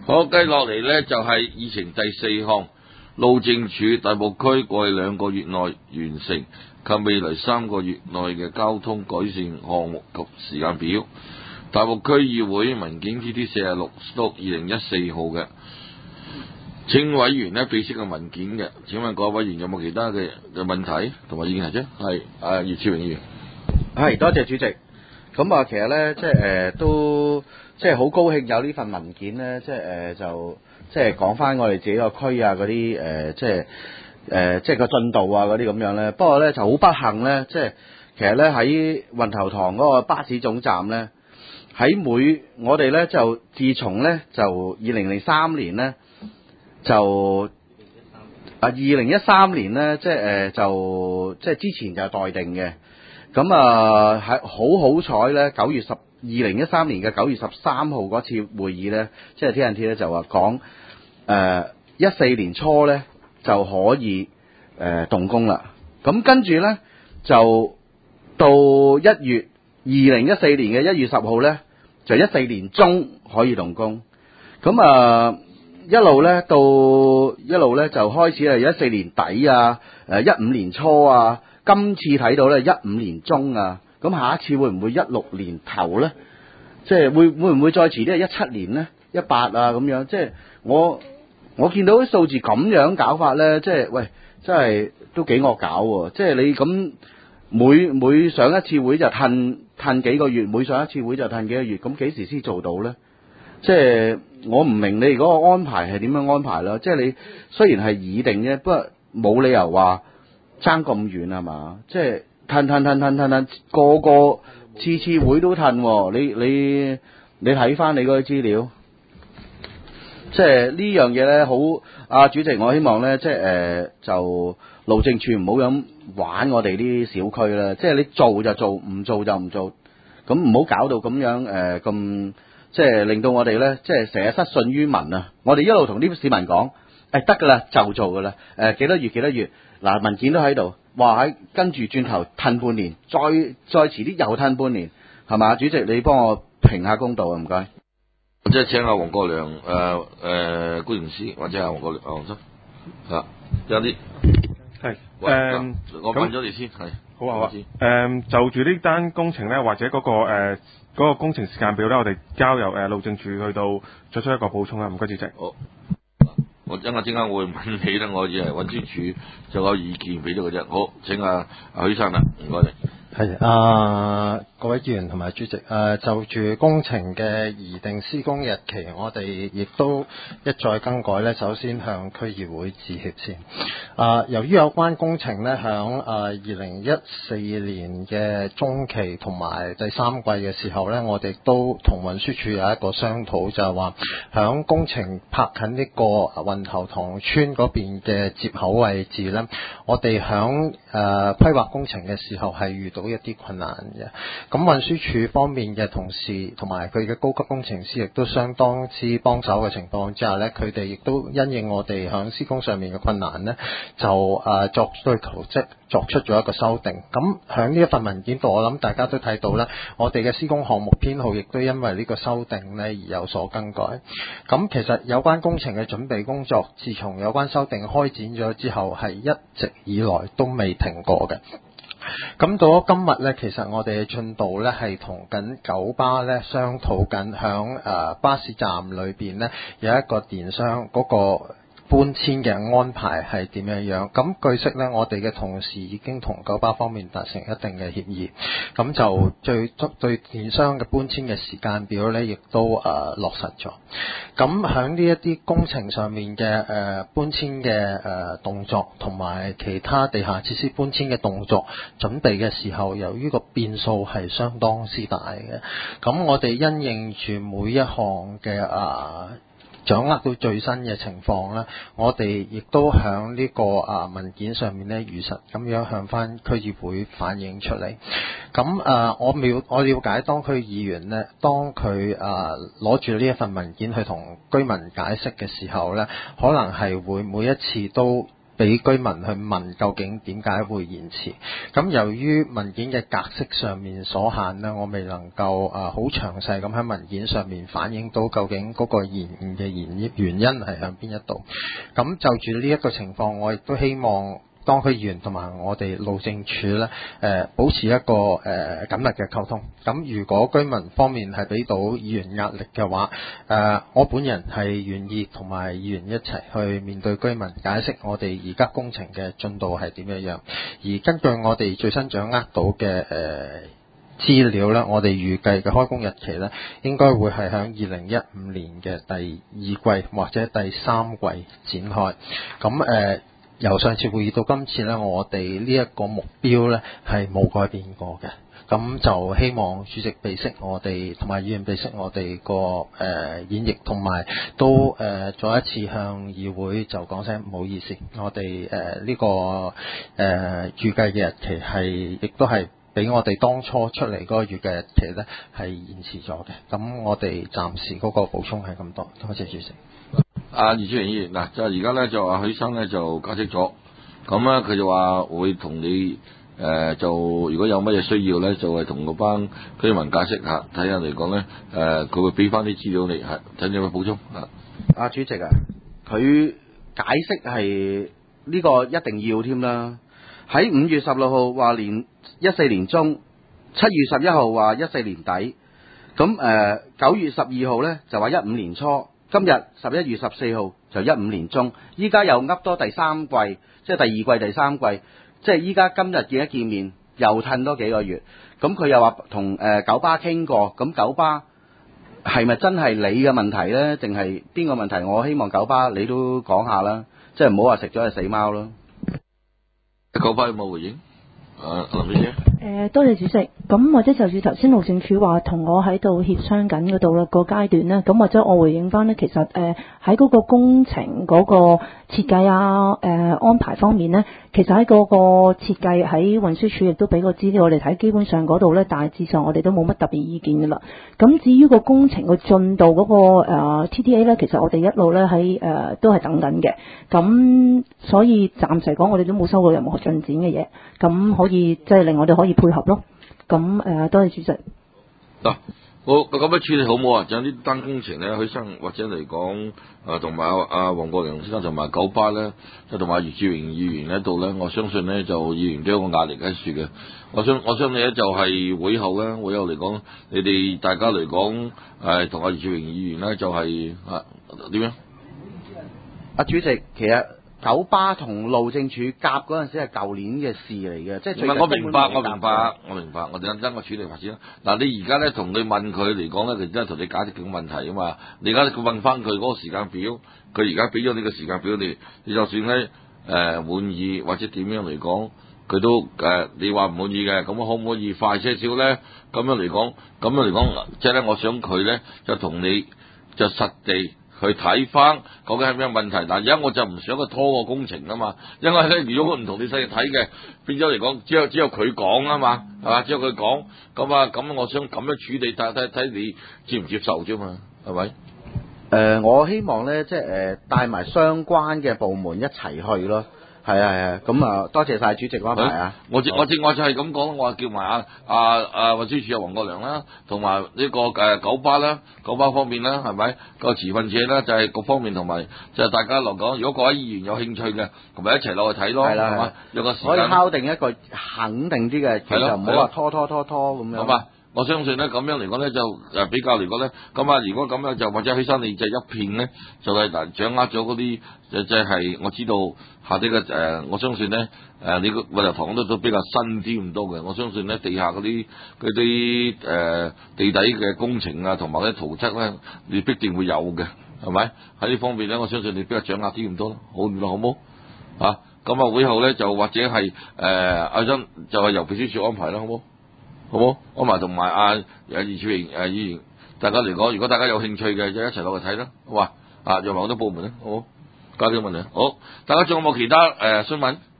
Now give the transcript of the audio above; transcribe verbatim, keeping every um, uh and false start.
好，繼落嚟呢，就係議程第四項，路政署大埔區過去兩個月內完成及未來三個月內嘅交通改善項目及時間表。大埔區議會文件 T T 四十六到二零一四號嘅，請委員呢備悉嘅文件嘅。請問各位委員有冇其他嘅嘅問題同埋意見啫？係啊，葉超榮議員。 係，多謝主席。咁啊，其實咧，即係誒、呃、都即係好高興有呢份文件咧，即係誒、呃、就即係講翻我哋自己個區啊嗰啲誒，即係誒、呃、即係個進度啊嗰啲咁樣咧。不過咧就好不幸咧，即係其實咧喺運頭塘嗰個巴士總站咧，喺每我哋咧就自從咧就二零零三年咧就啊二零一三年咧，即係誒、呃、就即係之前就待定嘅。咁啊，係好好彩咧！九月十二零一三年嘅九月十三號嗰次會議咧，即係 T N T 咧就話講誒一四年初咧就可以誒、呃、動工啦。咁跟住咧就到一月二零一四年嘅一月十號咧，就一四年中可以動工。咁啊一路咧到一路咧就開始係一四年底啊，誒一五年初啊。今次睇到咧一五年中啊，咁下一次會唔會一六年頭咧？即係會會唔會再遲啲係一七年咧？一八啊咁樣，即係我我見到啲數字咁樣搞法咧，即係喂，真係都幾惡搞喎！即係你咁每每上一次會就褪褪幾個月，每上一次會就褪幾個月，咁幾時先做到咧？即係我唔明你嗰個安排係點樣安排啦？即係你雖然係擬定啫，不過冇理由話爭咁遠係嘛？即係褪褪褪褪褪褪，個個次次會都褪。你你你睇翻你嗰啲資料，即係呢樣嘢咧，好啊！主席，我希望咧，即係誒、呃、就路政署唔好咁玩我哋啲小區啦。即係你做就做，唔做就唔做，咁唔好搞到咁樣誒咁、呃，即係令到我哋咧，即係成日失信於民啊！我哋一路同啲市民講，誒得㗎啦，就做㗎啦，誒、呃、幾多月幾多月。嗱，文件都喺度，話喺跟住轉頭褪半年，再再遲啲又褪半年，係嘛？主席，你幫我評下公道啊，唔該。 即係請阿黃國良誒誒工程師或者阿黃國良阿黃生啊，有啲係誒， 我問咗你先係。 好啊好啊。誒、嗯、就住呢單工程咧，或者嗰、那個誒嗰、呃那個工程時間表咧，我哋交由誒、呃、路政署去到作出一個補充啦。唔該，主席。 好。我陣間陣間會問起啦，我以為運輸署就有意見俾咗佢啫。好，請阿阿許生啦，唔該你。 係啊，各位議員同埋主席，誒、啊、就住工程嘅擬定施工日期，我哋亦都一再更改咧。首先向區議會致歉先。啊，由於有關工程咧，響誒二零一四年嘅中期同埋第三季嘅時候咧，我哋都同運輸署有一個商討，就係話響工程拍近呢個運頭塘村嗰邊嘅接口位置咧，我哋響誒規劃工程嘅時候係遇到一啲困難嘅。咁運輸署方面嘅同事同埋佢嘅高級工程師亦都相當之幫手嘅情況之下咧，佢哋亦都因應我哋響施工上面嘅困難咧，就誒作對圖則作出咗一個修訂。咁響呢一份文件度，我諗大家都睇到啦，我哋嘅施工項目編號亦都因為呢個修訂咧而有所更改。咁其實有關工程嘅準備工作，自從有關修訂開展咗之後，係一直以來都未停過嘅。咁到咗今日咧，其實我哋嘅進度咧係同緊九巴咧商討緊，響誒巴士站裏邊咧有一個電商嗰個搬遷嘅安排係點樣樣？咁據悉咧，我哋嘅同事已經同九巴方面達成一定嘅協議，咁就最對電商嘅搬遷嘅時間表咧，亦都誒、呃、落實咗。咁喺呢一啲工程上面嘅誒、呃、搬遷嘅誒、呃、動作，同埋其他地下設施搬遷嘅動作準備嘅時候，由於個變數係相當之大嘅，咁我哋因應住每一項嘅誒。呃掌握到最新嘅情況啦，我哋亦都響呢個啊文件上面咧，如實咁樣向翻區議會反映出嚟。咁啊，我了我了解當區議員咧，當佢啊攞住呢一份文件去同居民解釋嘅時候咧，可能係會每一次都比俾居民去問究竟點解會延遲。咁由於文件嘅格式上面所限呢，我未能夠啊好詳細咁喺文件上面反映到究竟嗰個延誤嘅原原因係向邊一度。咁就住呢一個情況，我亦都希望當區議員同埋我哋路政署咧，誒、呃、保持一個誒、呃、緊密嘅溝通。咁如果居民方面係俾到議員壓力嘅話，誒、呃、我本人係願意同埋議員一齊去面對居民，解釋我哋而家工程嘅進度係點樣樣。而根據我哋最新掌握到嘅誒資料咧，我哋預計嘅開工日期咧，應該會係喺二零一五年嘅第二季或者第三季展開。咁誒。呃由上次會議到今次呢，我哋呢一個目標呢係冇改變過嘅。咁就希望主席備悉我哋同埋議員備悉我哋個誒演繹，同埋都誒、呃、再一次向議會就講聲唔好意思，我哋誒呢個誒、呃、預計嘅日期係亦都係比我哋當初出嚟嗰個預計日期呢係延遲咗嘅。咁我哋暫時嗰個補充係咁多，多謝主席。 阿葉志榮議員嗱，就而家咧就話許生咧就解釋咗，咁咧佢就話會同你誒、呃、就如果有乜嘢需要咧，就係同嗰班居民解釋下，睇下嚟講咧誒佢會俾翻啲資料你，係睇你有冇補充啊？ 阿主席啊，佢解釋係呢個一定要添啦。喺五月十六號話年一四年中，七月十一號話一四年底，咁誒九月十二號咧就話一五年初。今日十一月十四號就一五年中，依家又噏多第三季，即係第二季第三季，即係依家今日見一見面，又褪多幾個月。咁佢又話同誒九巴傾過，咁九巴係咪真係你嘅問題呢？定係邊個問題？我希望九巴你都講下啦，即係唔好話食咗隻死貓咯。 九巴有冇回應？啊，林小姐。 誒、呃，多謝主席。咁或者就住頭先路政署話同我喺度協商緊嗰度啦個階段呢，咁或者我回應翻呢，其實誒喺嗰個工程嗰個設計啊、誒、呃、安排方面呢，其實喺嗰個設計喺運輸署亦都俾個資料我哋睇，基本上嗰度呢，大致上我哋都冇乜特別意見噶啦。咁至於個工程個進度嗰、那個、呃、T T A 呢，其實我哋一路呢喺誒、呃、都係等緊嘅。咁所以暫時嚟講，我哋都冇收到任何進展嘅嘢，咁可以即係、就是、令我哋可以配合咯。咁誒、呃，多謝主席。 嗱、啊，我咁樣處理好冇啊？就呢單工程咧，許生或者嚟講，誒同埋阿阿黃國良先生同埋九巴咧，就同埋葉志榮議員喺度咧，我相信咧就議員都有個壓力喺處嘅。我相我相信咧就係會後咧，會後嚟講，你哋大家嚟講誒同阿葉志榮議員咧就係啊點樣？ 阿主席，其實九巴同路政署夾嗰陣時係舊年嘅事嚟嘅，即係最近我明白，我明白，我明白，我哋等我處理發展啦。嗱，你而家咧同佢問佢嚟講咧，佢真係同你解釋幾個問題啊嘛。你而家佢問翻佢嗰個時間表，佢而家俾咗你個時間表你，你就算咧誒滿意或者點樣嚟講，佢都誒、呃、你話唔滿意嘅，咁可唔可以快些少咧？咁樣嚟講，咁樣嚟講，即係咧，我想佢咧就同你就實地去睇翻究竟係咩問題。嗱，而家我就唔想佢拖個工程啊嘛，因為咧如果佢唔同你細睇嘅，變咗嚟講，只有只有佢講啊嘛，係嘛？只有佢講，咁啊咁，我想咁樣處理，睇睇睇你接唔接受啫嘛，係咪？誒、 呃，我希望咧，即係誒帶埋相關嘅部門一齊去咯。係啊係啊，咁啊多謝晒主席安排啊！ 我正我正我就係咁講，我話叫埋阿阿阿運輸署阿黃國良啦，同埋呢個誒九巴啦，九巴方面啦，係咪個持份者啦？就係、是、各方面同埋就係大家落講，如果各位議員有興趣嘅，同埋一齊落去睇咯，係嘛？有個時間可以敲定一個肯定啲嘅，其實唔好話拖拖拖拖咁樣。好嘛？我相信咧咁樣嚟講咧就誒比較嚟講咧，咁啊如果咁樣就或者起身你就一片咧，就係、是、嗱掌握咗嗰啲就即係我知道下啲嘅誒，我相信咧誒、呃、你個運油塘都都比較新啲咁多嘅，我相信咧地下嗰啲嗰啲誒地底嘅工程啊，同埋啲圖則咧，你必定會有嘅，係咪？喺呢方面咧，我相信你比較掌握啲咁多咯，好唔好？好冇啊？咁啊會後咧就或者係誒阿生就係由秘書處安排啦，好冇？好冇？安排同埋阿葉志榮誒議員，大家嚟講，如果大家有興趣嘅，就一齊落去睇啦，好嘛？啊，約埋好多部門啦，好冇？交啲問題，好，大家仲有冇其他誒詢問？